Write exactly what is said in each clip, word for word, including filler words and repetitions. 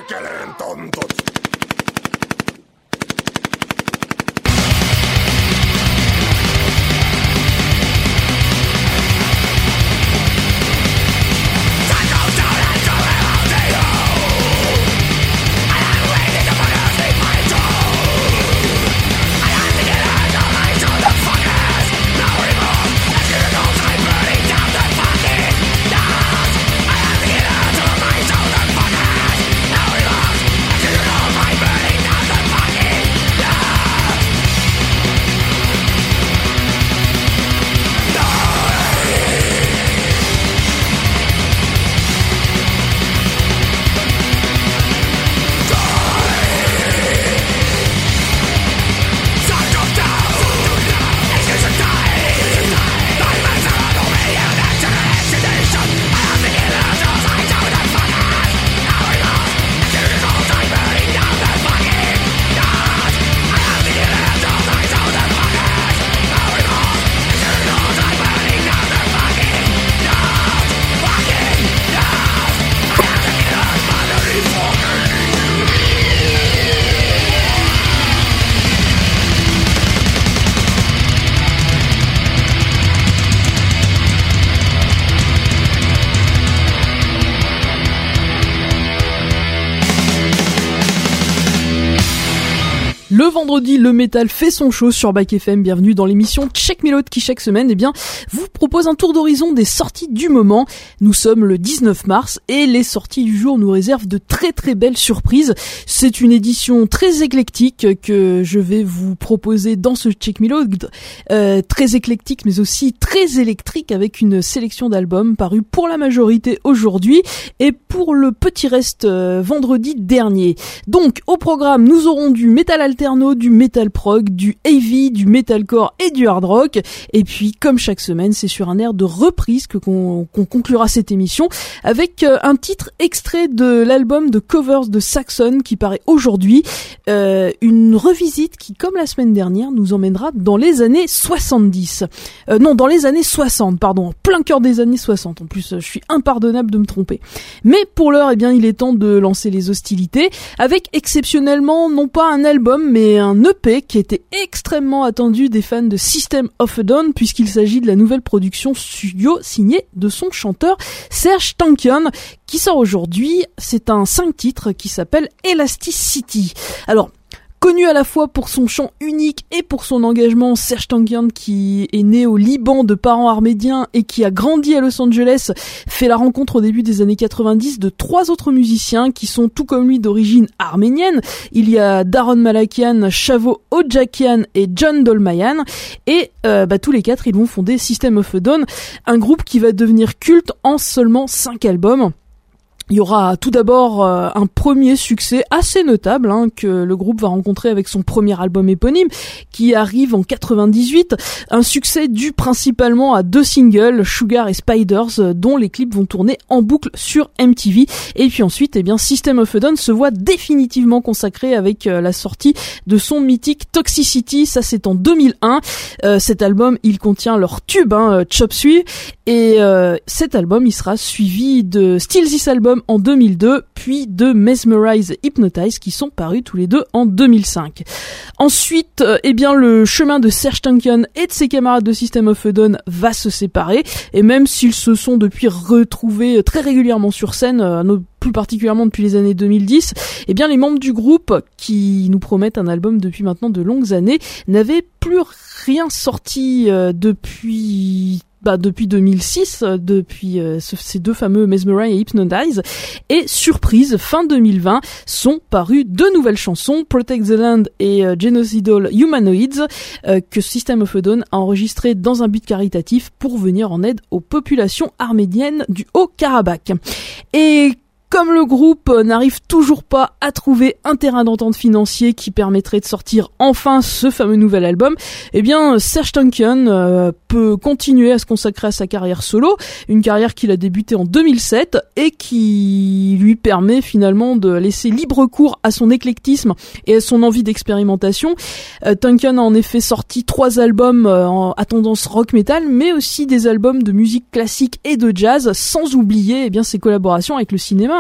perkeleen tontut. Le vendredi, le métal fait son show sur Back F M. Bienvenue dans l'émission Check Me Load qui chaque semaine, eh bien, vous propose un tour d'horizon des sorties du moment. Nous sommes le dix-neuf mars et les sorties du jour nous réservent de très très belles surprises. C'est une édition très éclectique que je vais vous proposer dans ce Check Me Load, euh, très éclectique mais aussi très électrique avec une sélection d'albums parus pour la majorité aujourd'hui et pour le petit reste euh, vendredi dernier. Donc au programme, nous aurons du métal alternatif, du metal prog, du heavy, du metalcore et du hard rock. Et puis, comme chaque semaine, c'est sur un air de reprise que qu'on, qu'on conclura cette émission avec euh, un titre extrait de l'album de covers de Saxon qui paraît aujourd'hui. Euh, une revisite qui, comme la semaine dernière, nous emmènera dans les années soixante-dix. Euh, non, dans les années soixante, pardon, en plein cœur des années soixante. En plus, je suis impardonnable de me tromper. Mais pour l'heure, eh bien, il est temps de lancer les hostilités avec exceptionnellement, non pas un album, mais un E P qui était extrêmement attendu des fans de System of a Down puisqu'il s'agit de la nouvelle production studio signée de son chanteur Serj Tankian qui sort aujourd'hui. C'est un cinq titres qui s'appelle Elasticity. Alors, connu à la fois pour son chant unique et pour son engagement, Serj Tankian, qui est né au Liban de parents arméniens et qui a grandi à Los Angeles, fait la rencontre au début des années quatre-vingt-dix de trois autres musiciens qui sont tout comme lui d'origine arménienne. Il y a Daron Malakian, Shavo Ojakian et John Dolmayan. Et euh, bah, tous les quatre, ils vont fonder System of a Down, un groupe qui va devenir culte en seulement cinq albums. Il y aura tout d'abord euh, un premier succès assez notable hein, que le groupe va rencontrer avec son premier album éponyme qui arrive en quatre-vingt-dix-huit. Un succès dû principalement à deux singles, Sugar et Spiders, euh, dont les clips vont tourner en boucle sur M T V. Et puis ensuite, eh bien, System of a Down se voit définitivement consacré avec euh, la sortie de son mythique Toxicity. Ça, c'est en deux mille un. Euh, cet album, il contient leur tube, hein, Chop Suey. Et euh, cet album, il sera suivi de Still This Album en deux mille deux, puis de Mesmerize et Hypnotize qui sont parus tous les deux en deux mille cinq. Ensuite, euh, eh bien le chemin de Serj Tankian et de ses camarades de System of a Down va se séparer, et même s'ils se sont depuis retrouvés très régulièrement sur scène, euh, plus particulièrement depuis les années deux mille dix, eh bien les membres du groupe, qui nous promettent un album depuis maintenant de longues années, n'avaient plus rien sorti euh, depuis... Bah, depuis deux mille six, depuis euh, ce, ces deux fameux Mesmerize et Hypnotize. Et surprise, fin deux mille vingt, sont parues deux nouvelles chansons, Protect the Land et euh, Genocidal Humanoids, euh, que System of a Down a enregistré dans un but caritatif pour venir en aide aux populations arméniennes du Haut-Karabakh. Et comme le groupe n'arrive toujours pas à trouver un terrain d'entente financier qui permettrait de sortir enfin ce fameux nouvel album, eh bien Serj Tankian euh, peut continuer à se consacrer à sa carrière solo, une carrière qu'il a débutée en deux mille sept et qui lui permet finalement de laisser libre cours à son éclectisme et à son envie d'expérimentation. Euh, Tankian a en effet sorti trois albums euh, à tendance rock metal, mais aussi des albums de musique classique et de jazz, sans oublier eh bien ses collaborations avec le cinéma.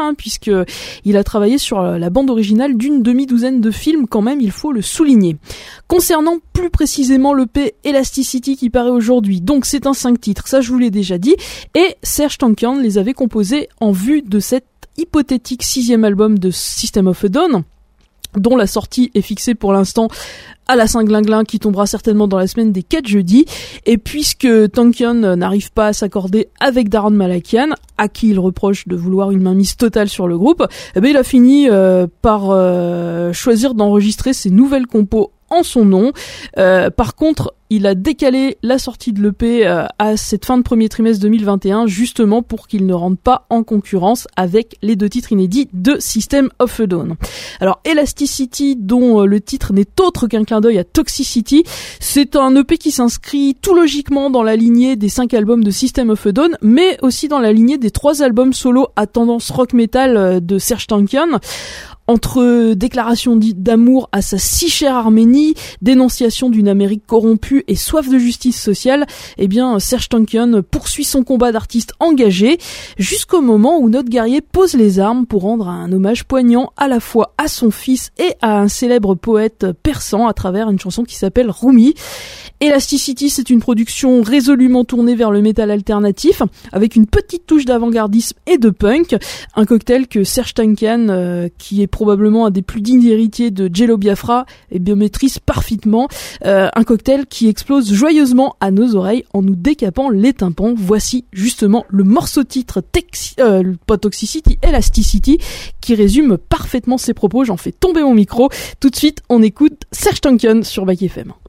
hein, puisque il a travaillé sur la bande originale d'une demi-douzaine de films quand même, il faut le souligner. Concernant plus précisément l'E P Elasticity qui paraît aujourd'hui, donc c'est un cinq titres, ça je vous l'ai déjà dit, et Serj Tankian les avait composés en vue de cet hypothétique sixième album de System of a Down, dont la sortie est fixée pour l'instant à la Saint-Glinglin qui tombera certainement dans la semaine des quatre jeudis. Et puisque Tankian n'arrive pas à s'accorder avec Daron Malakian, à qui il reproche de vouloir une mainmise totale sur le groupe, eh ben il a fini euh, par euh, choisir d'enregistrer ses nouvelles compos en son nom. Euh, par contre, il a décalé la sortie de l'E P euh, à cette fin de premier trimestre deux mille vingt et un, justement pour qu'il ne rentre pas en concurrence avec les deux titres inédits de System of a Down. Alors, Elasticity, dont euh, le titre n'est autre qu'un clin d'œil à Toxicity, c'est un E P qui s'inscrit tout logiquement dans la lignée des cinq albums de System of a Down, mais aussi dans la lignée des trois albums solo à tendance rock metal euh, de Serj Tankian. Entre déclaration d'amour à sa si chère Arménie, dénonciation d'une Amérique corrompue et soif de justice sociale, eh bien Serj Tankian poursuit son combat d'artiste engagé jusqu'au moment où notre guerrier pose les armes pour rendre un hommage poignant à la fois à son fils et à un célèbre poète persan à travers une chanson qui s'appelle Rumi. Elasticity, c'est une production résolument tournée vers le métal alternatif, avec une petite touche d'avant-gardisme et de punk, un cocktail que Serj Tankian, euh, qui est probablement un des plus dignes héritiers de Jello Biafra, et bien maîtrise parfaitement, euh, un cocktail qui explose joyeusement à nos oreilles en nous décapant les tympans. Voici justement le morceau titre Texi- euh, pas Toxicity, Elasticity, qui résume parfaitement ses propos. J'en fais tomber mon micro. Tout de suite, on écoute Serj Tankian sur Back F M.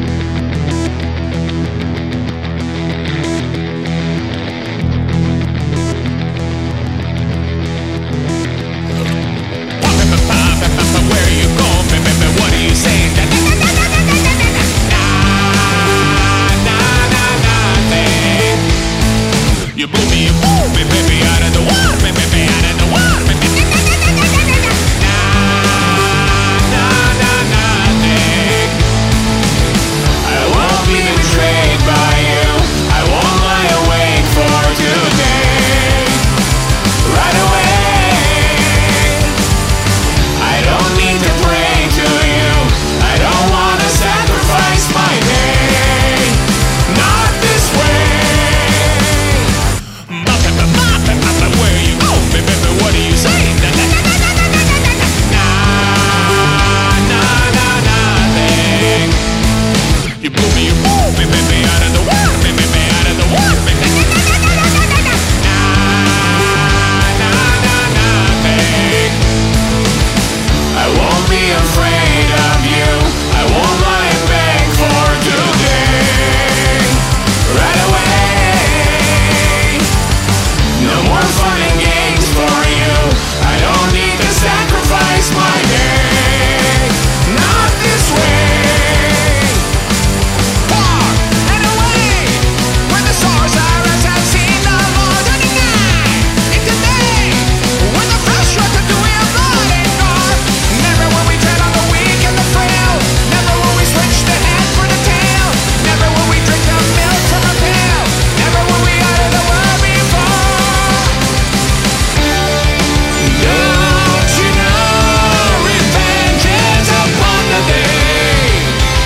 You move me, you move me, baby, out of the water, baby, baby, out of the water, baby. Nah, nah, nah, nothing. I won't be betrayed by you. I won't lie awake for today. Right away. I don't need to pray to you. I don't wanna sacrifice my day. Not this way. Where you go, baby, what do you say? Nah, nah, nah, nah, nothing. You move me, you move me, baby, out of the water, baby, baby, out of the water, baby. Nah, nah, nah, nothing. I won't be afraid of you. I won't lie and beg for today. Right away. No more fun and games for you. I don't need to sacrifice my day. Not this way. Far and away, where the stars are as I've seen the modern night. In today, when the fresh struck to wheel blood and gore. Never will we tread on the weak and the frail. Never will we switch the head for the tail. Never will we drink the milk from a pail. Never will we utter the word before. Don't you know revenge is upon the day?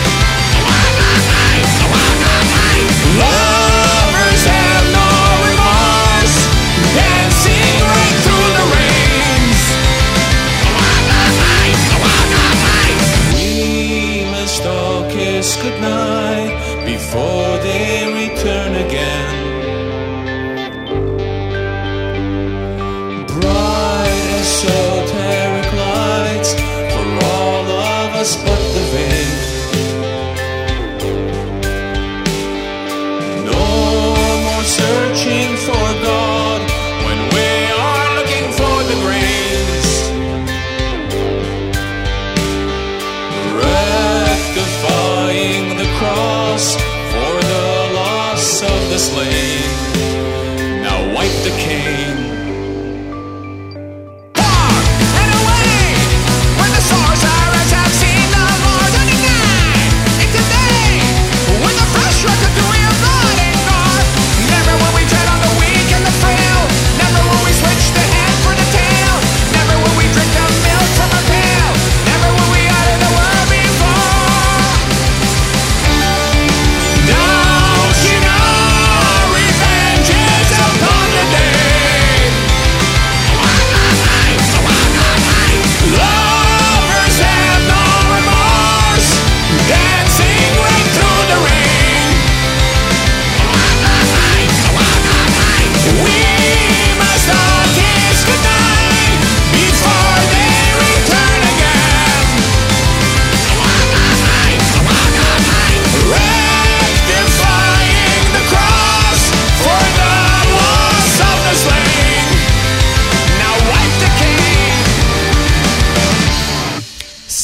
Lovers have no remorse, dancing right through the rains. We must all kiss goodnight before they return again. Bright esoteric lights for all of us but the vain. No more searching for God when we are looking for the grains. Rectifying the cross for the lost.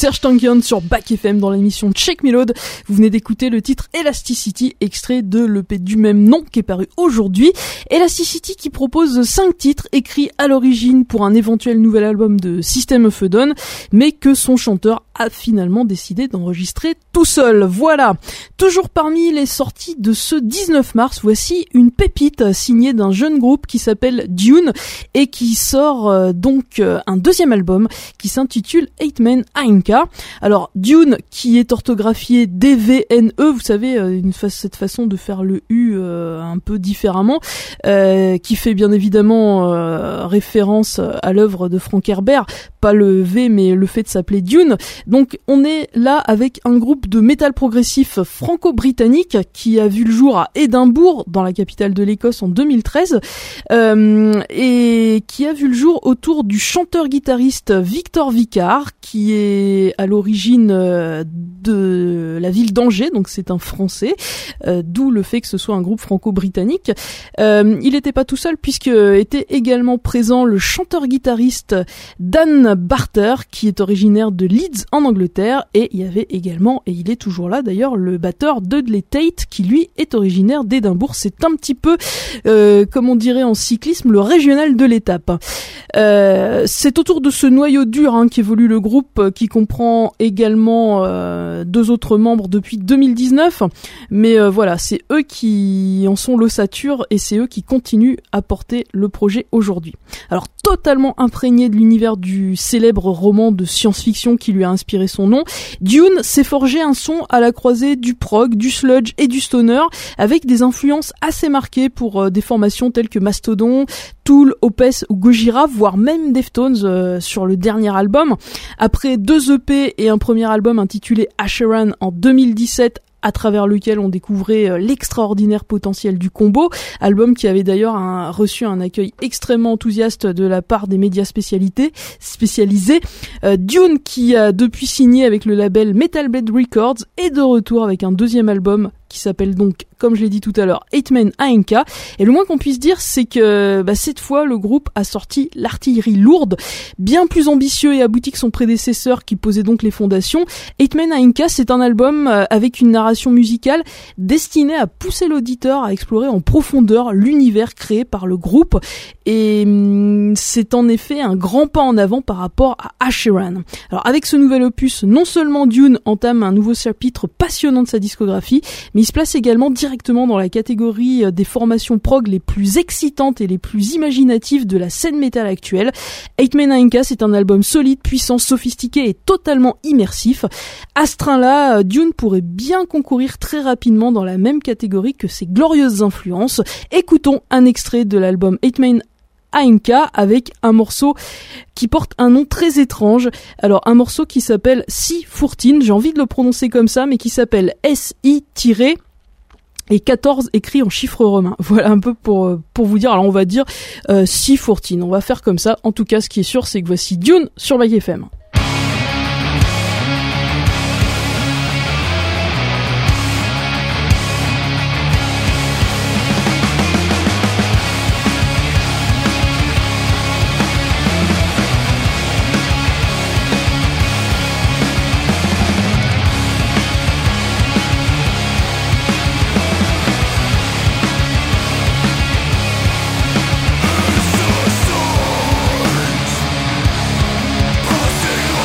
Serge Tankian sur Back F M dans l'émission Check Melode. Vous venez d'écouter le titre Elasticity, extrait de l'E P du même nom qui est paru aujourd'hui. Elasticity qui propose cinq titres écrits à l'origine pour un éventuel nouvel album de System of a Down, mais que son chanteur a finalement décidé d'enregistrer tout seul. Voilà. Toujours parmi les sorties de ce dix-neuf mars, voici une pépite signée d'un jeune groupe qui s'appelle Dune et qui sort euh, donc euh, un deuxième album qui s'intitule Eight Men Ainka. Alors Dune qui est orthographié D V N E, vous savez, euh, une fa- cette façon de faire le U euh, un peu différemment, euh, qui fait bien évidemment euh, référence à l'œuvre de Frank Herbert, pas le V mais le fait de s'appeler Dune. Donc on est là avec un groupe de métal progressif franco-britannique qui a vu le jour à Édimbourg, dans la capitale de l'Écosse, en deux mille treize, euh, et qui a vu le jour autour du chanteur-guitariste Victor Vicard, qui est à l'origine euh, de la ville d'Angers, donc c'est un Français, euh, d'où le fait que ce soit un groupe franco-britannique. Euh, il n'était pas tout seul puisque était également présent le chanteur-guitariste Dan Barter, qui est originaire de Leeds en Angleterre, et il y avait également, et il est toujours là d'ailleurs, le batteur Dudley Tate, qui lui est originaire d'Édimbourg. C'est un petit peu, euh, comme on dirait en cyclisme, le régional de l'étape. Euh, c'est autour de ce noyau dur hein, qu'évolue le groupe, qui comprend également euh, deux autres membres depuis deux mille dix-neuf, mais euh, voilà, c'est eux qui en sont l'ossature et c'est eux qui continuent à porter le projet aujourd'hui. Alors totalement imprégné de l'univers du célèbre roman de science-fiction qui lui a inspiré son nom, Dune s'est forgé un son à la croisée du prog, du sludge et du stoner, avec des influences assez marquées pour euh, des formations telles que Mastodon, Tool, Opeth ou Gojira, voire même Deftones euh, sur le dernier album. Après deux E P et un premier album intitulé Asheran en deux mille dix-sept, à travers lequel on découvrait euh, l'extraordinaire potentiel du combo, album qui avait d'ailleurs un, reçu un accueil extrêmement enthousiaste de la part des médias spécialités, spécialisés. Euh, Dune, qui a depuis signé avec le label Metal Blade Records, est de retour avec un deuxième album qui s'appelle donc, comme je l'ai dit tout à l'heure, Eight Men Ainka. Et le moins qu'on puisse dire, c'est que bah, cette fois, le groupe a sorti l'artillerie lourde, bien plus ambitieux et abouti que son prédécesseur qui posait donc les fondations. Eight Men Ainka, c'est un album euh, avec une narration musicale destinée à pousser l'auditeur à explorer en profondeur l'univers créé par le groupe. Et hum, c'est en effet un grand pas en avant par rapport à Asheran. Alors avec ce nouvel opus, non seulement Dune entame un nouveau chapitre passionnant de sa discographie, mais il se place également directement dans la catégorie des formations prog les plus excitantes et les plus imaginatives de la scène métal actuelle. Eight Men Ainka, c'est un album solide, puissant, sophistiqué et totalement immersif. À ce train-là, Dune pourrait bien concourir très rapidement dans la même catégorie que ses glorieuses influences. Écoutons un extrait de l'album Eight Men Ainka avec un morceau qui porte un nom très étrange. Alors un morceau qui s'appelle Si Fourtine, j'ai envie de le prononcer comme ça, mais qui s'appelle S I et quatorze écrit en chiffres romains. Voilà un peu pour pour vous dire. Alors on va dire euh, Si Fourtine, on va faire comme ça. En tout cas, ce qui est sûr, c'est que voici Dune sur Back F M. Passing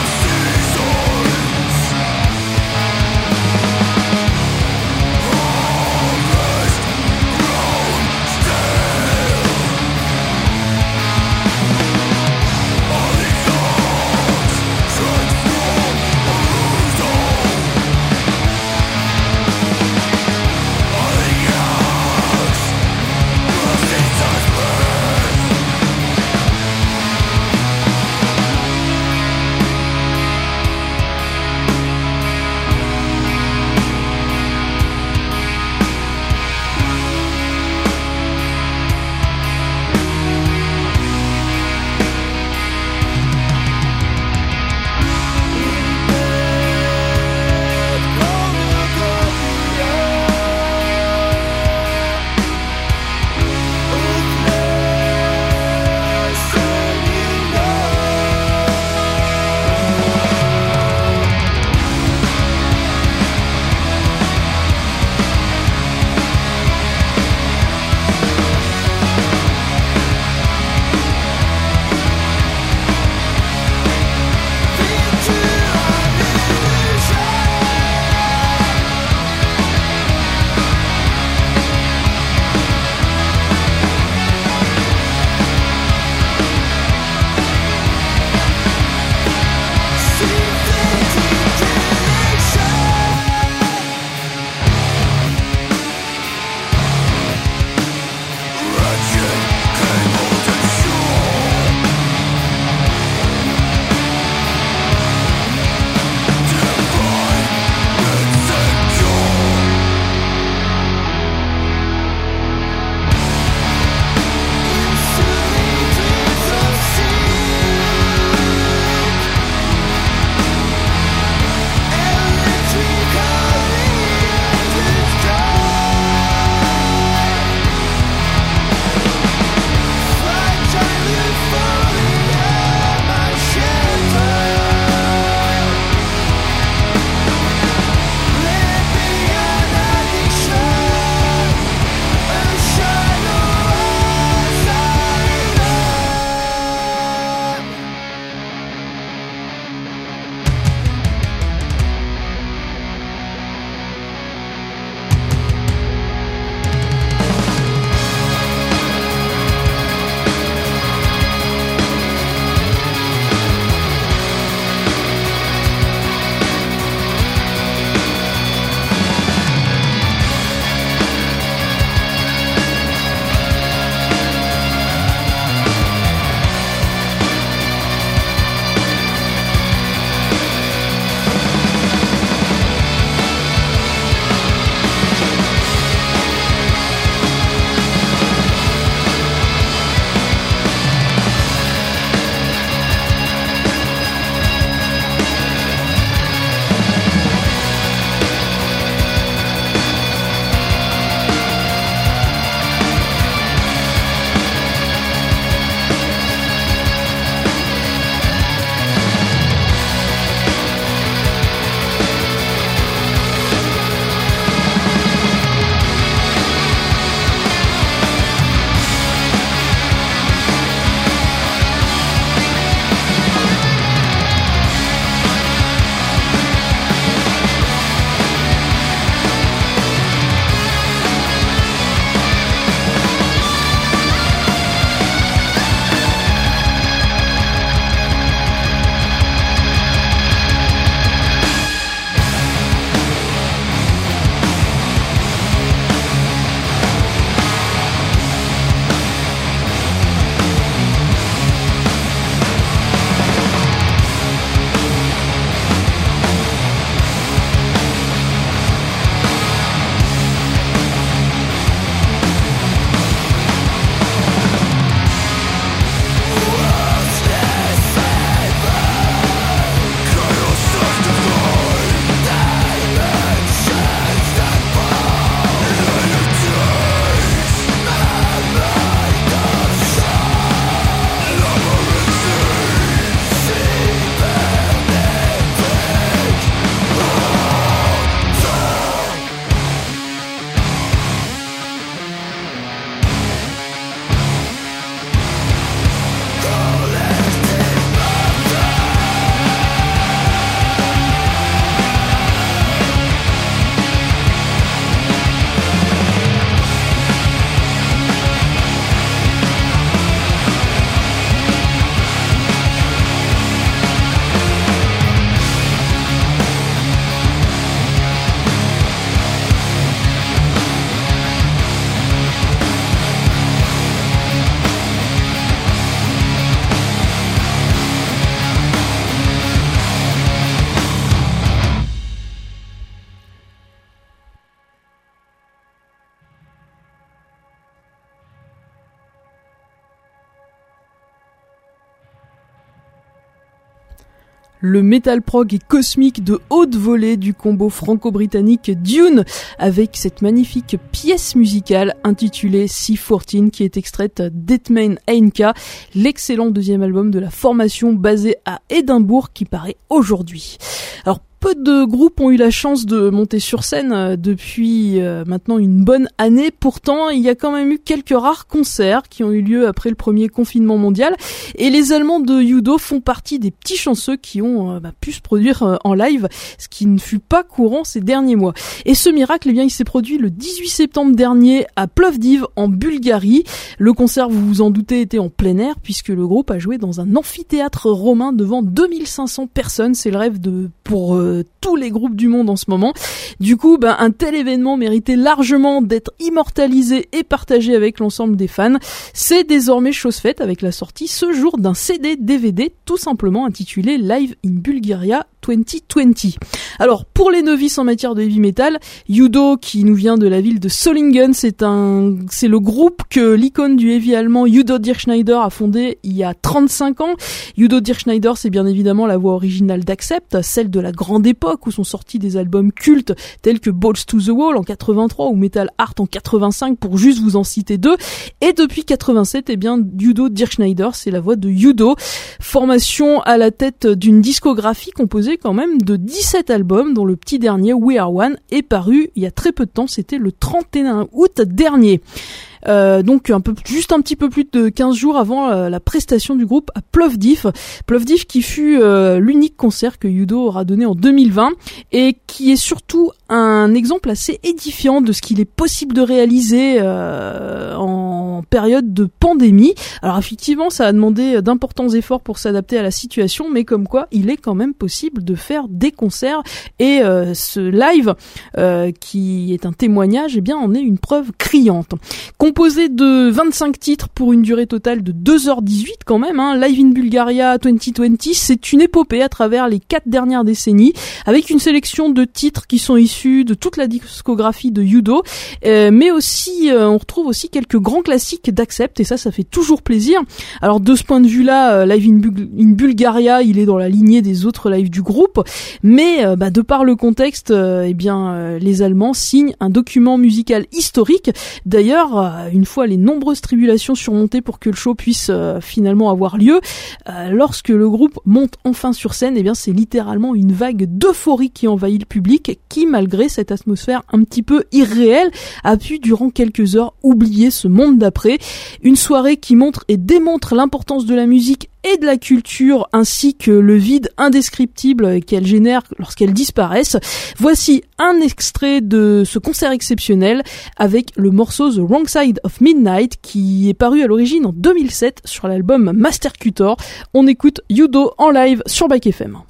Le metal prog et cosmique de haute volée du combo franco-britannique Dune, avec cette magnifique pièce musicale intitulée C quatorze qui est extraite d'Etmain Einka, l'excellent deuxième album de la formation basée à Édimbourg qui paraît aujourd'hui. Alors peu de groupes ont eu la chance de monter sur scène euh, depuis euh, maintenant une bonne année. Pourtant, il y a quand même eu quelques rares concerts qui ont eu lieu après le premier confinement mondial. Et les Allemands de Udo font partie des petits chanceux qui ont euh, bah, pu se produire euh, en live, ce qui ne fut pas courant ces derniers mois. Et ce miracle, eh bien, il s'est produit le dix-huit septembre dernier à Plovdiv, en Bulgarie. Le concert, vous vous en doutez, était en plein air puisque le groupe a joué dans un amphithéâtre romain devant deux mille cinq cents personnes. C'est le rêve de pour euh, tous les groupes du monde en ce moment. Du coup, ben, un tel événement méritait largement d'être immortalisé et partagé avec l'ensemble des fans. C'est désormais chose faite avec la sortie ce jour d'un C D D V D tout simplement intitulé Live in Bulgaria vingt vingt. Alors, pour les novices en matière de heavy metal, Udo, qui nous vient de la ville de Solingen, c'est un, c'est le groupe que l'icône du heavy allemand Udo Dirkschneider a fondé il y a trente-cinq ans. Udo Dirkschneider, c'est bien évidemment la voix originale d'Accept, celle de la grande époque où sont sortis des albums cultes tels que Balls to the Wall en quatre-vingt-trois ou Metal Heart en quatre-vingt-cinq pour juste vous en citer deux. Et depuis quatre-vingt-sept, eh bien, Udo Dirkschneider, c'est la voix de Udo. Formation à la tête d'une discographie composée quand même de dix-sept albums, dont le petit dernier We Are One est paru il y a très peu de temps, c'était le trente et un août dernier. Euh, donc un peu, juste un petit peu plus de quinze jours avant euh, la prestation du groupe à Plovdiv. Plovdiv qui fut euh, l'unique concert que Udo aura donné en deux mille vingt et qui est surtout un exemple assez édifiant de ce qu'il est possible de réaliser euh, en période de pandémie. Alors effectivement, ça a demandé d'importants efforts pour s'adapter à la situation, mais comme quoi il est quand même possible de faire des concerts et euh, ce live euh, qui est un témoignage, eh bien en est une preuve criante. Composé de vingt-cinq titres pour une durée totale de deux heures dix-huit quand même, hein. Live in Bulgaria vingt vingt, c'est une épopée à travers les quatre dernières décennies, avec une sélection de titres qui sont issus de toute la discographie de Udo, euh, mais aussi, euh, on retrouve aussi quelques grands classiques d'Accept, et ça, ça fait toujours plaisir. Alors de ce point de vue-là, euh, Live in, Bul- in Bulgaria, il est dans la lignée des autres lives du groupe, mais euh, bah, de par le contexte, euh, eh bien, euh, les Allemands signent un document musical historique. D'ailleurs, euh, une fois les nombreuses tribulations surmontées pour que le show puisse euh, finalement avoir lieu, euh, lorsque le groupe monte enfin sur scène, eh bien c'est littéralement une vague d'euphorie qui envahit le public, qui malgré cette atmosphère un petit peu irréelle a pu durant quelques heures oublier ce monde d'après. Une soirée qui montre et démontre l'importance de la musique et de la culture, ainsi que le vide indescriptible qu'elle génère lorsqu'elles disparaissent. Voici un extrait de ce concert exceptionnel avec le morceau The Wrong Side of Midnight qui est paru à l'origine en deux mille sept sur l'album Mastercutor. On écoute Udo en live sur Bike F M.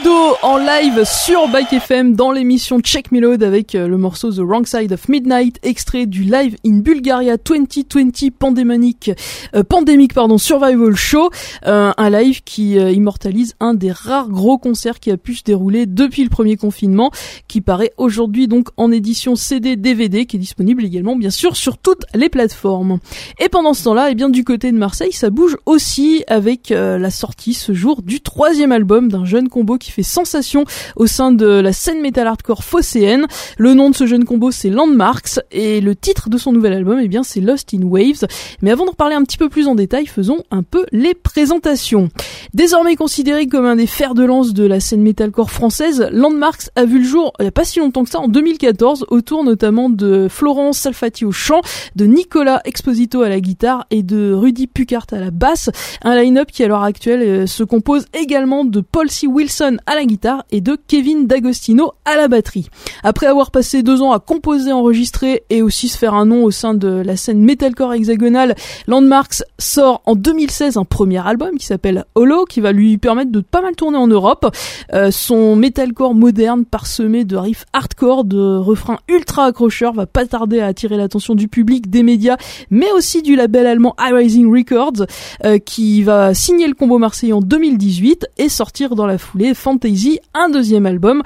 Dodo en live sur Bike F M dans l'émission Check Me Load avec le morceau The Wrong Side of Midnight, extrait du Live in Bulgaria vingt vingt Pandemic, euh, Pandemic pardon, Survival Show, euh, un live qui euh, immortalise un des rares gros concerts qui a pu se dérouler depuis le premier confinement, qui paraît aujourd'hui donc en édition C D D V D, qui est disponible également bien sûr sur toutes les plateformes. Et pendant ce temps-là, eh bien du côté de Marseille, ça bouge aussi avec euh, la sortie ce jour du troisième album d'un jeune combo qui fait sensation au sein de la scène metal hardcore phocéenne. Le nom de ce jeune combo, c'est Landmarks, et le titre de son nouvel album, eh bien c'est Lost in Waves. Mais avant d'en reparler un petit peu plus en détail, faisons un peu les présentations. Désormais considéré comme un des fers de lance de la scène metalcore française, Landmarks a vu le jour il n'y a pas si longtemps que ça, en deux mille quatorze, autour notamment de Florence Salfati au chant, de Nicolas Exposito à la guitare et de Rudy Puckart à la basse. Un line-up qui à l'heure actuelle se compose également de Paul C. Wilson à la guitare et de Kevin D'Agostino à la batterie. Après avoir passé deux ans à composer, enregistrer et aussi se faire un nom au sein de la scène metalcore hexagonale, Landmarks sort en deux mille seize un premier album qui s'appelle Hollow, qui va lui permettre de pas mal tourner en Europe. Euh, son metalcore moderne parsemé de riffs hardcore, de refrains ultra accrocheurs va pas tarder à attirer l'attention du public, des médias, mais aussi du label allemand High Rising Records, euh, qui va signer le combo marseillais en deux mille dix-huit et sortir dans la foulée Fantasy, un deuxième album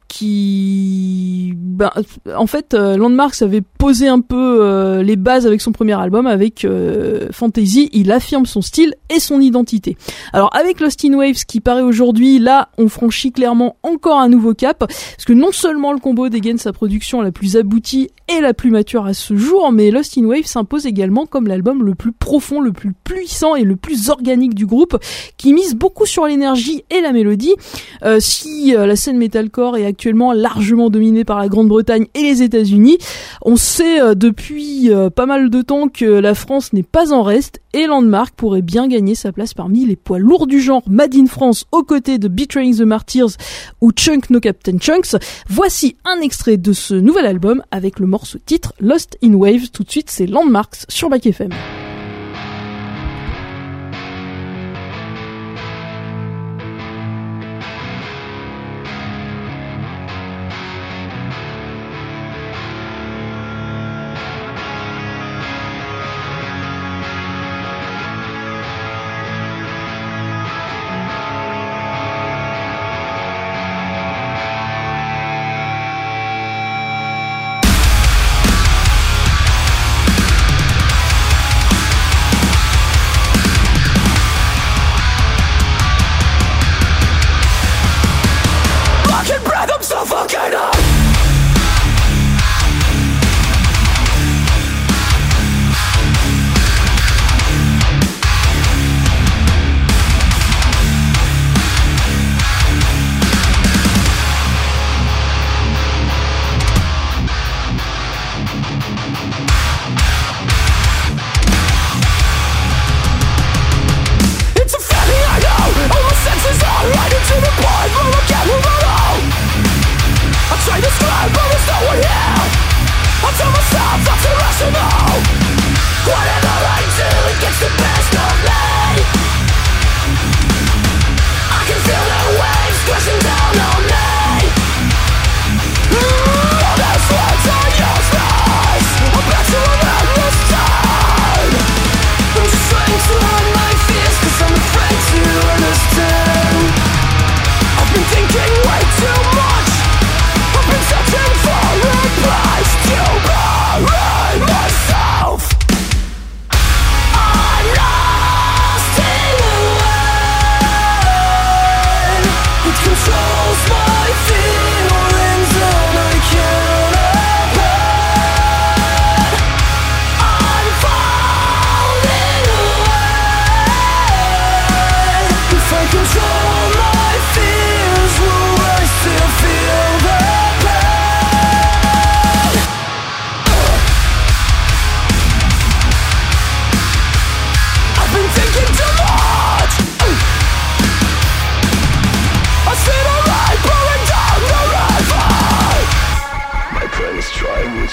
qui, ben, en fait, euh, Landmarks avait posé un peu euh, les bases avec son premier album. Avec euh, Fantasy, il affirme son style et son identité. Alors avec Lost in Waves qui paraît aujourd'hui, là, on franchit clairement encore un nouveau cap, parce que non seulement le combo dégaine sa production la plus aboutie et la plus mature à ce jour, mais Lost in Waves s'impose également comme l'album le plus profond, le plus puissant et le plus organique du groupe, qui mise beaucoup sur l'énergie et la mélodie. Euh, si euh, la scène metalcore est actuellement largement dominée par la Grande-Bretagne et les États-Unis, on sait euh, depuis euh, pas mal de temps que la France n'est pas en reste, et Landmarks pourrait bien gagner sa place parmi les poids lourds du genre Made in France aux côtés de Betraying the Martyrs ou Chunk No Captain Chunks. Voici un extrait de ce nouvel album avec le morceau titre Lost in Waves. Tout de suite, c'est Landmarks sur Bike F M.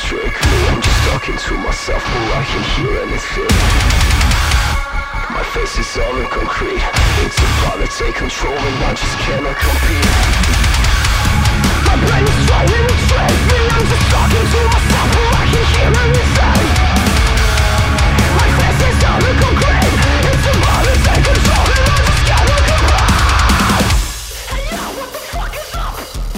Talking to myself, all I can hear and it's fear. My face faces all in concrete. It's about to take control and I just cannot compete. My brain is trying to trick me, I'm just talking to myself but I can hear everything. My faces all in concrete. It's about to take control and I just cannot compete. Hey yo, what the fuck is up?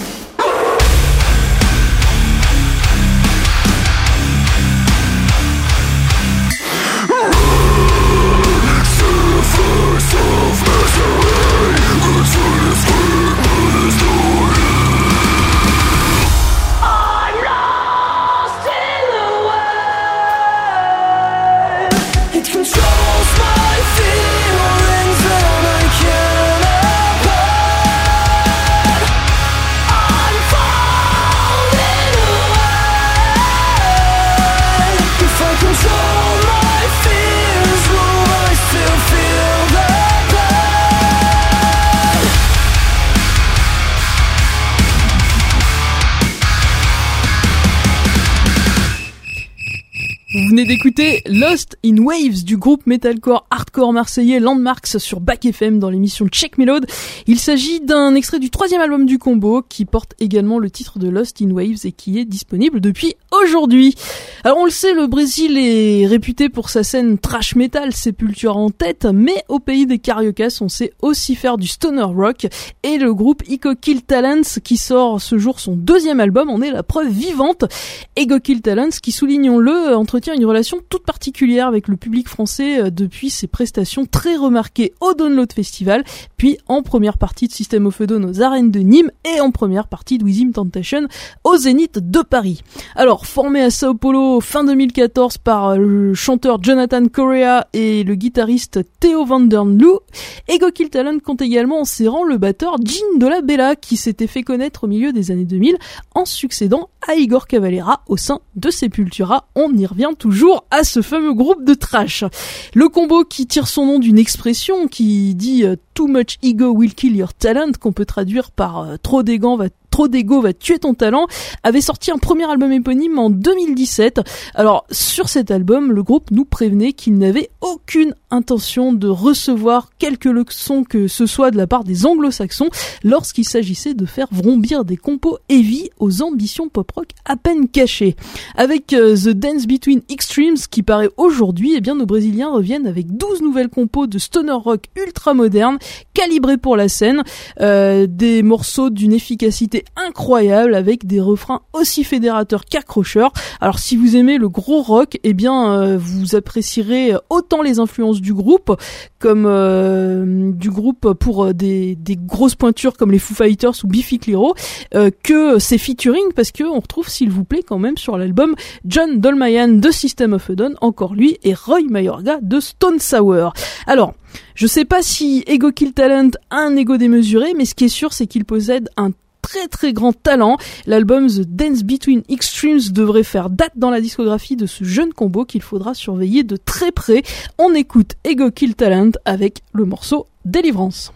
Vous venez d'écouter Lost in Waves du groupe metalcore hardcore marseillais Landmarks sur Back F M dans l'émission Check Melode. Il s'agit d'un extrait du troisième album du combo qui porte également le titre de Lost in Waves et qui est disponible depuis aujourd'hui. Alors on le sait, le Brésil est réputé pour sa scène trash metal, Sepultura en tête, mais au pays des Cariocas on sait aussi faire du stoner rock et le groupe Ego Kill Talents qui sort ce jour son deuxième album en est la preuve vivante. Ego Kill Talents qui, soulignons-le, entretient une relation toute particulière avec le public français depuis ses prestations très remarquées au Download Festival, puis en première partie de System of a Down aux arènes de Nîmes et en première partie de Within Temptation au Zénith de Paris. Alors, formé à Sao Paulo fin deux mille quatorze par le chanteur Jonathan Correa et le guitariste Theo van der Loo, Ego Kill Talent compte également en ses rangs le batteur Gene de la Bella qui s'était fait connaître au milieu des années deux mille en succédant à Igor Cavalera au sein de Sepultura. On y revient toujours à ce fameux groupe de trash. Le combo qui tire son nom d'une expression qui dit euh, « Too much ego will kill your talent » qu'on peut traduire par euh, « Trop d'ego va Trop d'ego va tuer ton talent », avait sorti un premier album éponyme en deux mille dix-sept. Alors, sur cet album, le groupe nous prévenait qu'il n'avait aucune intention de recevoir quelque leçon que ce soit de la part des anglo-saxons lorsqu'il s'agissait de faire vrombir des compos heavy aux ambitions pop-rock à peine cachées. Avec euh, The Dance Between Extremes qui paraît aujourd'hui, eh bien nos Brésiliens reviennent avec douze nouvelles compos de stoner rock ultra moderne, calibrées pour la scène, euh, des morceaux d'une efficacité incroyable avec des refrains aussi fédérateurs qu'accrocheurs. Alors si vous aimez le gros rock, eh bien euh, vous apprécierez autant les influences du groupe comme euh, du groupe pour des, des grosses pointures comme les Foo Fighters ou Biffy Clyro euh, que ses featuring, parce que on retrouve s'il vous plaît quand même sur l'album John Dolmayan de System of a Down, encore lui, et Roy Mayorga de Stone Sour. Alors je sais pas si Ego Kill Talent a un ego démesuré, mais ce qui est sûr c'est qu'il possède un très très grand talent. L'album The Dance Between Extremes devrait faire date dans la discographie de ce jeune combo qu'il faudra surveiller de très près. On écoute Ego Kill Talent avec le morceau Délivrance.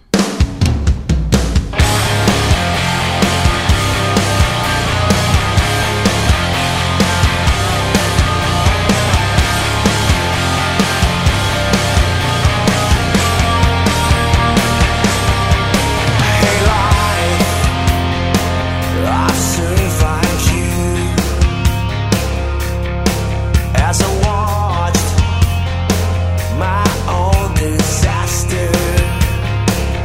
As I watched my own disaster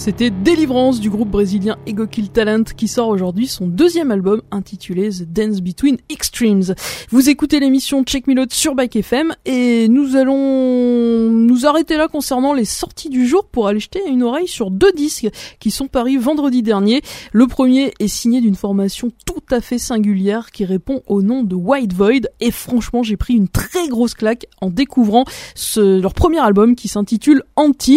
C'était Délivrance du groupe brésilien Ego Kill Talent qui sort aujourd'hui son deuxième album intitulé The Dance Between Extremes. Vous écoutez l'émission Check Me Load sur Bike F M et nous allons nous arrêter là concernant les sorties du jour pour aller jeter une oreille sur deux disques qui sont parus vendredi dernier. Le premier est signé d'une formation tout à fait singulière qui répond au nom de White Void et franchement j'ai pris une très grosse claque en découvrant ce, leur premier album qui s'intitule Anti,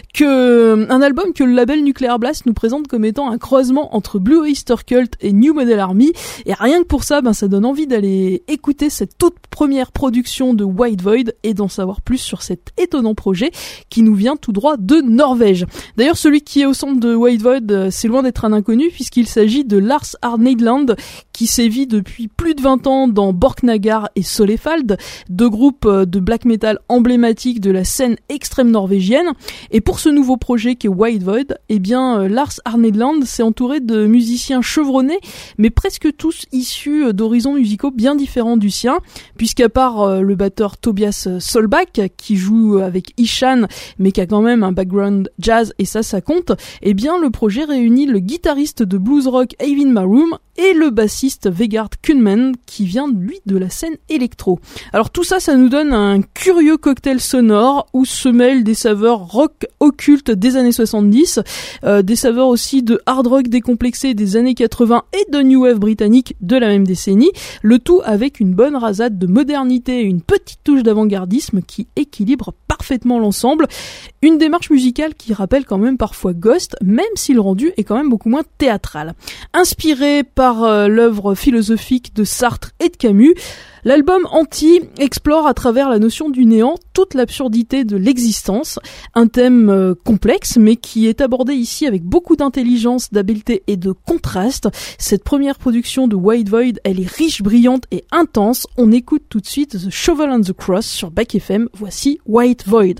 que, un album que le label Nuclear Blast nous présente comme étant un croisement entre Blue Oyster Cult et New Model Army, et rien que pour ça, ben, ça donne envie d'aller écouter cette toute première production de White Void et d'en savoir plus sur cet étonnant projet qui nous vient tout droit de Norvège. D'ailleurs, celui qui est au centre de White Void, c'est loin d'être un inconnu puisqu'il s'agit de Lars Arneidland qui sévit depuis plus de vingt ans dans Borknagar et Solefald, deux groupes de black metal emblématiques de la scène extrême norvégienne. Et pour ce nouveau projet qui est White Void, eh bien Lars Arneidland s'est entouré de musiciens chevronnés, mais presque tous issus d'horizons musicaux bien différents du sien, puisqu'à part euh, le batteur Tobias Solbach, qui joue avec Ishan, mais qui a quand même un background jazz, et ça, ça compte, eh bien le projet réunit le guitariste de blues rock Eivind Marum et le bassiste Vegard Kunman, qui vient, lui, de la scène électro. Alors tout ça, ça nous donne un curieux cocktail sonore où se mêlent des saveurs rock occulte des années soixante-dix, euh, des saveurs aussi de hard rock décomplexé des années quatre-vingts et de new wave britannique de la même décennie, le tout avec une bonne rasade de modernité et une petite touche d'avant-gardisme qui équilibre parfaitement l'ensemble. Une démarche musicale qui rappelle quand même parfois Ghost, même si le rendu est quand même beaucoup moins théâtral. Inspiré par euh, l'œuvre philosophique de Sartre et de Camus, l'album Anti explore à travers la notion du néant toute l'absurdité de l'existence, un thème euh, complexe mais qui est abordé ici avec beaucoup d'intelligence, d'habileté et de contraste. Cette première production de White Void, elle est riche, brillante et intense. On écoute tout de suite The Shovel and the Cross sur Bike F M. Voici White Void.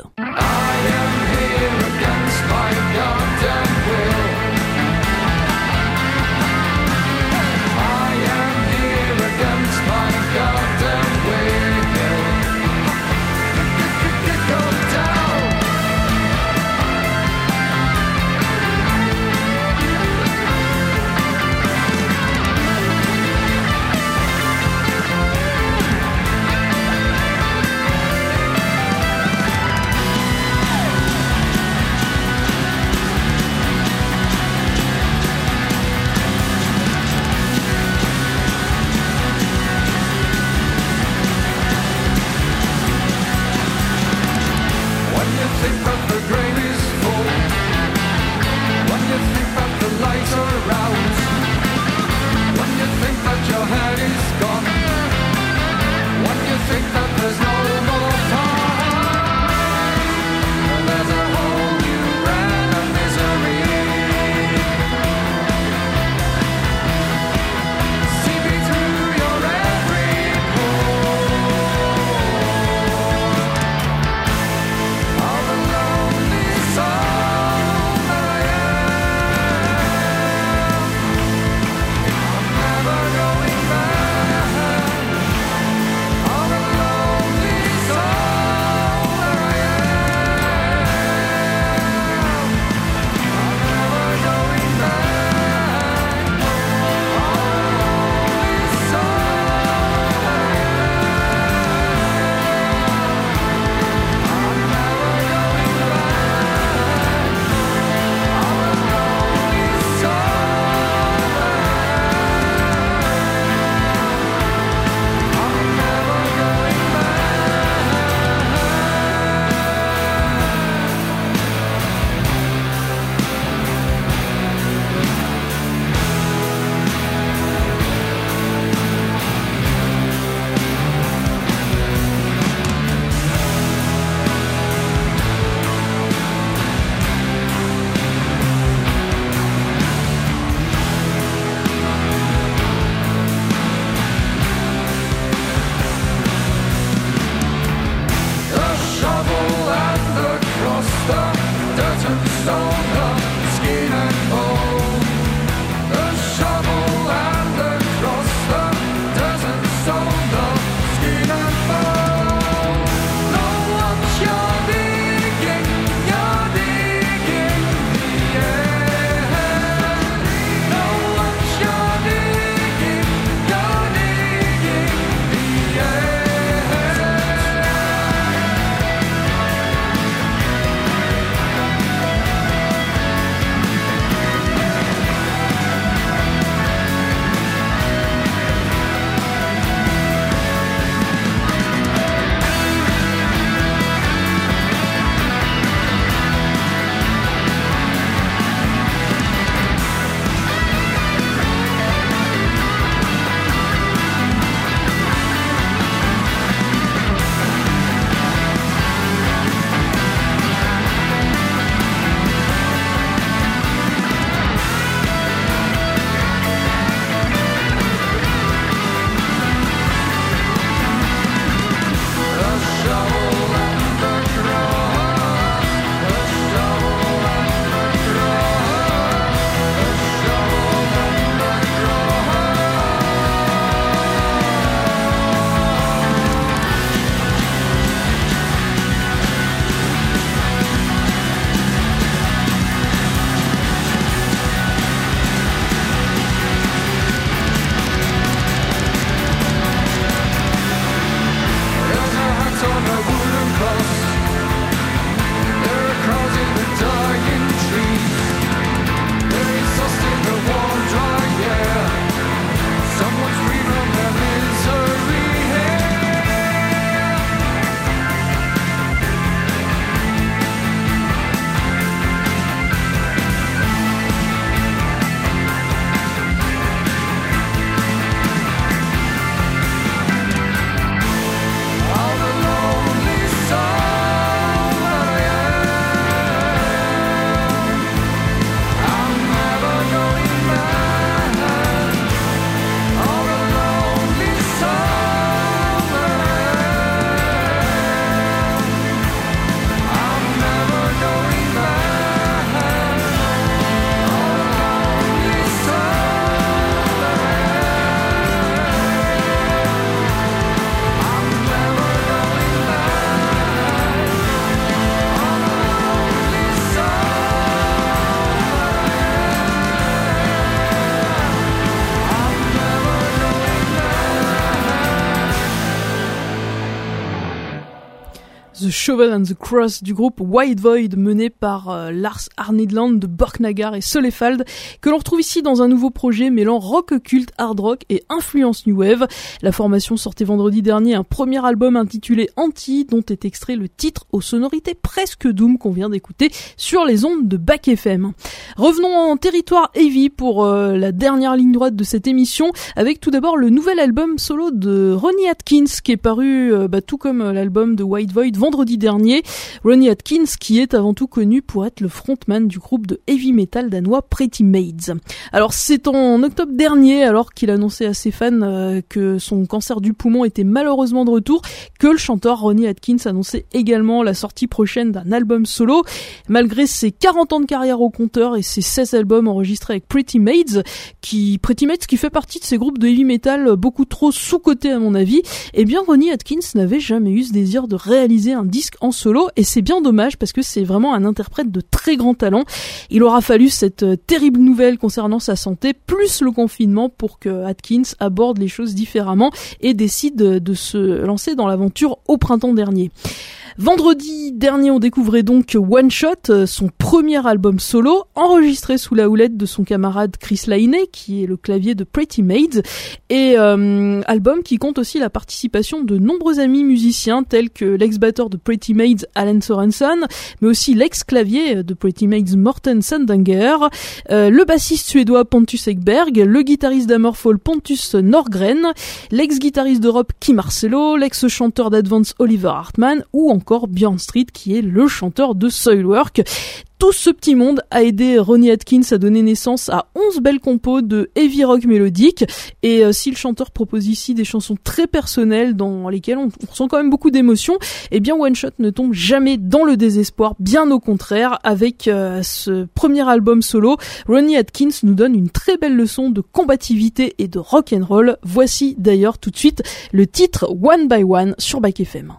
All alone The Shovel and the Cross du groupe White Void mené par euh, Lars Arnedland de Borknagar et Solefald, que l'on retrouve ici dans un nouveau projet mêlant rock occulte, hard rock et influence new wave. La formation sortait vendredi dernier un premier album intitulé Anti, dont est extrait le titre aux sonorités presque doom qu'on vient d'écouter sur les ondes de Back F M. Revenons en territoire heavy pour euh, la dernière ligne droite de cette émission, avec tout d'abord le nouvel album solo de Ronnie Atkins qui est paru euh, bah, tout comme l'album de White Void vendredi dernier. Ronnie Atkins qui est avant tout connu pour être le frontman du groupe de heavy metal danois Pretty Maids. Alors c'est en octobre dernier, alors qu'il annonçait à ses fans euh, que son cancer du poumon était malheureusement de retour, que le chanteur Ronnie Atkins annonçait également la sortie prochaine d'un album solo. Malgré ses quarante ans de carrière au compteur et ses seize albums enregistrés avec Pretty Maids, qui Pretty Maids qui fait partie de ces groupes de heavy metal beaucoup trop sous-cotés à mon avis, eh bien Ronnie Atkins n'avait jamais eu ce désir de réaliser un disque en solo, et c'est bien dommage parce que c'est vraiment un interprète de très grand talent. Il aura fallu cette euh, terrible nouvelle concernant sa santé, plus le confinement, pour que Atkins aborde les choses différemment et décide de, de se lancer dans l'aventure au printemps dernier. Vendredi dernier, on découvrait donc One Shot, son premier album solo, enregistré sous la houlette de son camarade Chris Laine, qui est le clavier de Pretty Maids, et euh, album qui compte aussi la participation de nombreux amis musiciens, tels que l'ex-batteur de Pretty Maids, Alan Sorensen, mais aussi l'ex-clavier de Pretty Maids, Morten Sandanger, euh, le bassiste suédois Pontus Ekberg, le guitariste d'Hammerfall Pontus Norgren, l'ex-guitariste d'Europe Kim Marcello, l'ex-chanteur d'Advance Oliver Hartman, ou encore encore Björn Street qui est le chanteur de Soilwork. Tout ce petit monde a aidé Ronnie Atkins à donner naissance à onze belles compos de heavy rock mélodique, et euh, si le chanteur propose ici des chansons très personnelles dans lesquelles on, on ressent quand même beaucoup d'émotions, eh bien One Shot ne tombe jamais dans le désespoir, bien au contraire. Avec euh, ce premier album solo, Ronnie Atkins nous donne une très belle leçon de combativité et de rock'n'roll. Voici d'ailleurs tout de suite le titre One by One sur Back F M.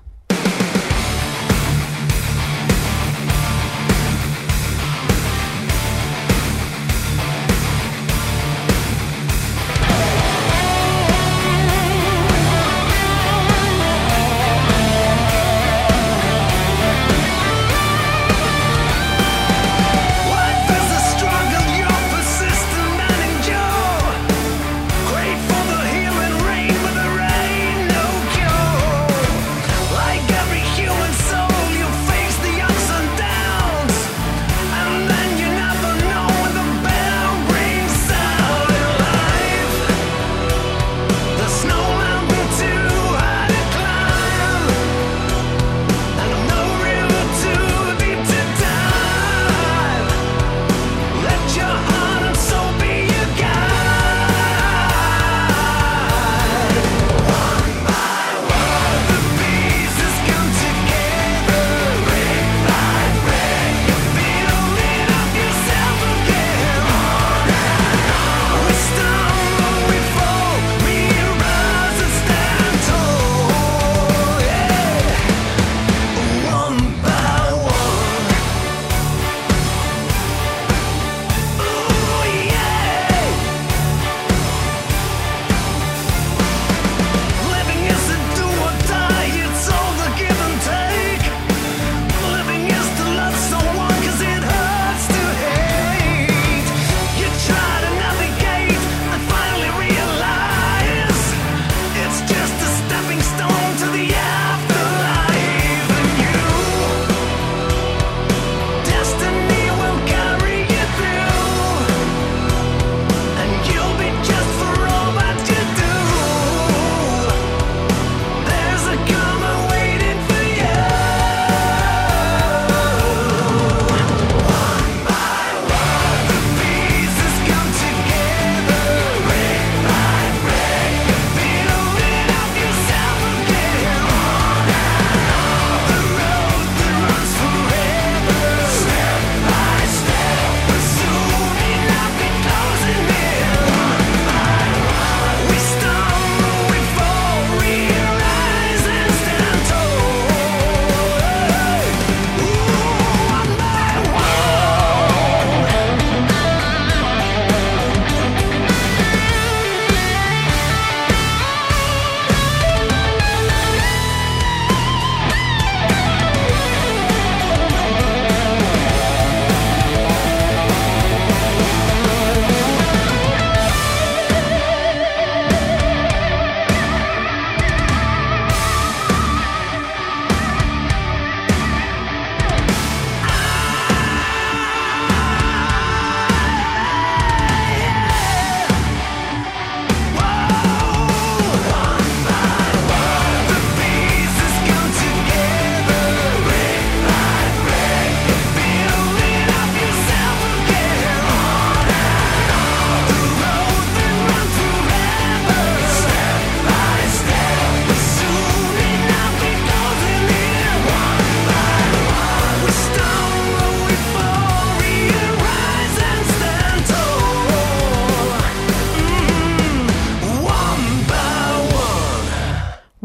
Grateful the healing rain, but there ain't no cure.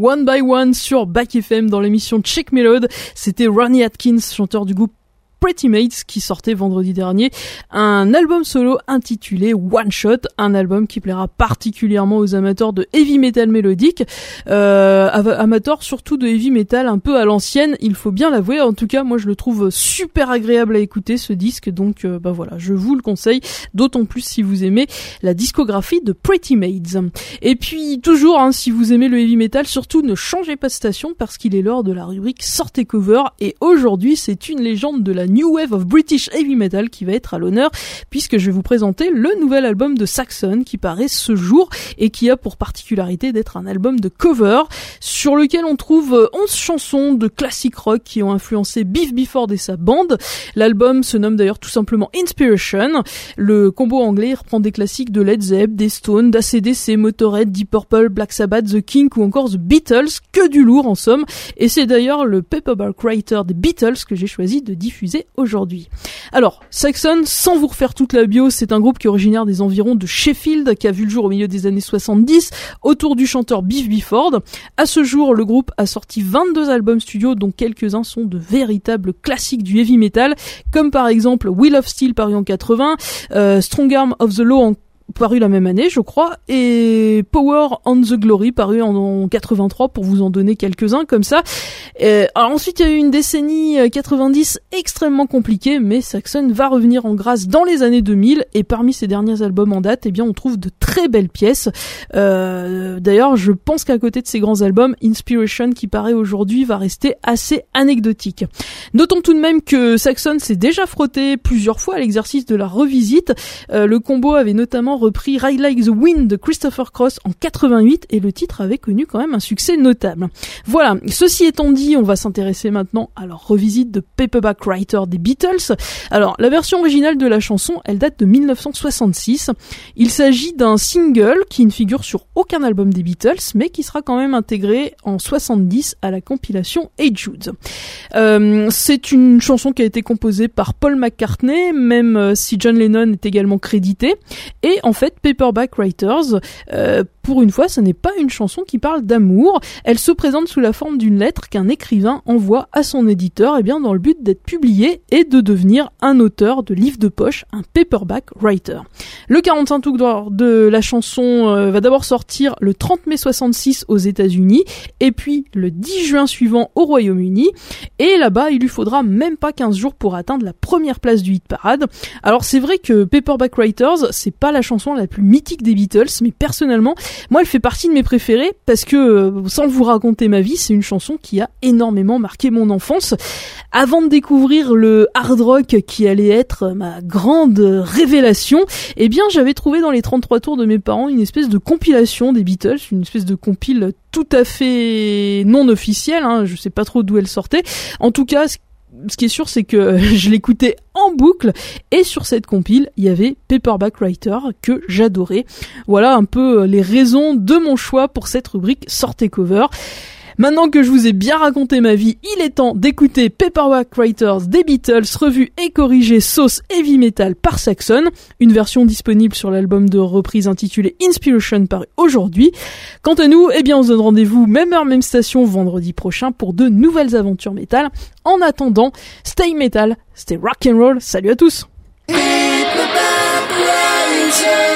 One by One sur Back F M dans l'émission Check Melody. C'était Ronnie Atkins, chanteur du groupe Pretty Mates, qui sortait vendredi dernier un album solo intitulé One Shot, un album qui plaira particulièrement aux amateurs de heavy metal mélodique, euh, amateurs surtout de heavy metal un peu à l'ancienne, il faut bien l'avouer. En tout cas, moi je le trouve super agréable à écouter, ce disque, donc euh, bah voilà, je vous le conseille, d'autant plus si vous aimez la discographie de Pretty Mates. Et puis toujours, hein, si vous aimez le heavy metal, surtout ne changez pas de station, parce qu'il est l'heure de la rubrique Sortez Cover, et aujourd'hui c'est une légende de la New Wave of British Heavy Metal qui va être à l'honneur, puisque je vais vous présenter le nouvel album de Saxon qui paraît ce jour et qui a pour particularité d'être un album de cover sur lequel on trouve onze chansons de classic rock qui ont influencé Biff Bifford et sa bande. L'album se nomme d'ailleurs tout simplement Inspiration. Le combo anglais reprend des classiques de Led Zepp, des Stones, d'A C D C, Motorhead, Deep Purple, Black Sabbath, The Kinks ou encore The Beatles, que du lourd en somme, et c'est d'ailleurs le Paperback Writer des Beatles que j'ai choisi de diffuser aujourd'hui. Alors, Saxon, sans vous refaire toute la bio, c'est un groupe qui est originaire des environs de Sheffield, qui a vu le jour au milieu des années soixante-dix, autour du chanteur Biff Bifford. À ce jour, le groupe a sorti vingt-deux albums studio, dont quelques-uns sont de véritables classiques du heavy metal, comme par exemple Wheel of Steel paru en quatre-vingts, euh, Strong Arm of the Law en paru la même année, je crois, et Power on the Glory paru en, en quatre-vingt-trois, pour vous en donner quelques-uns comme ça. Et, alors ensuite, il y a eu une décennie quatre-vingt-dix extrêmement compliquée, mais Saxon va revenir en grâce dans les années deux mille, et parmi ses derniers albums en date, eh bien, on trouve de très belles pièces. Euh, d'ailleurs, je pense qu'à côté de ces grands albums, Inspiration, qui paraît aujourd'hui, va rester assez anecdotique. Notons tout de même que Saxon s'est déjà frotté plusieurs fois à l'exercice de la revisite. Euh, le combo avait notamment repris Ride Like the Wind de Christopher Cross en quatre-vingt-huit, et le titre avait connu quand même un succès notable. Voilà, ceci étant dit, on va s'intéresser maintenant à leur revisite de Paperback Writer des Beatles. Alors, la version originale de la chanson, elle date de mille neuf cent soixante-six. Il s'agit d'un single qui ne figure sur aucun album des Beatles, mais qui sera quand même intégré en soixante-dix à la compilation Hey Jude. Euh, c'est une chanson qui a été composée par Paul McCartney, même si John Lennon est également crédité, et en fait, Paperback Writers, euh, pour une fois, ce n'est pas une chanson qui parle d'amour. Elle se présente sous la forme d'une lettre qu'un écrivain envoie à son éditeur, eh bien, dans le but d'être publié et de devenir un auteur de livre de poche, un paperback writer. Le quarante-cinq tours de la chanson euh, va d'abord sortir le trente mai soixante-six aux États-Unis, et puis le dix juin suivant au Royaume-Uni, et là-bas, il lui faudra même pas quinze jours pour atteindre la première place du hit parade. Alors, c'est vrai que Paperback Writers, c'est pas la chanson la plus mythique des Beatles, mais personnellement, moi elle fait partie de mes préférées, parce que, euh, sans vous raconter ma vie, c'est une chanson qui a énormément marqué mon enfance. Avant de découvrir le hard rock qui allait être ma grande révélation, eh bien j'avais trouvé dans les trente-trois tours de mes parents une espèce de compilation des Beatles, une espèce de compile tout à fait non officielle, hein, je sais pas trop d'où elle sortait. En tout cas, ce qui est sûr, c'est que je l'écoutais en boucle, et sur cette compile, il y avait Paperback Writer que j'adorais. Voilà un peu les raisons de mon choix pour cette rubrique Sortez Cover. Maintenant que je vous ai bien raconté ma vie, il est temps d'écouter Paperback Writers des Beatles, revue et corrigée sauce heavy metal par Saxon, une version disponible sur l'album de reprise intitulé Inspiration paru aujourd'hui. Quant à nous, eh bien on se donne rendez-vous même heure, même station vendredi prochain pour de nouvelles aventures métal. En attendant, stay metal, stay rock and roll, salut à tous. Paperback Writers.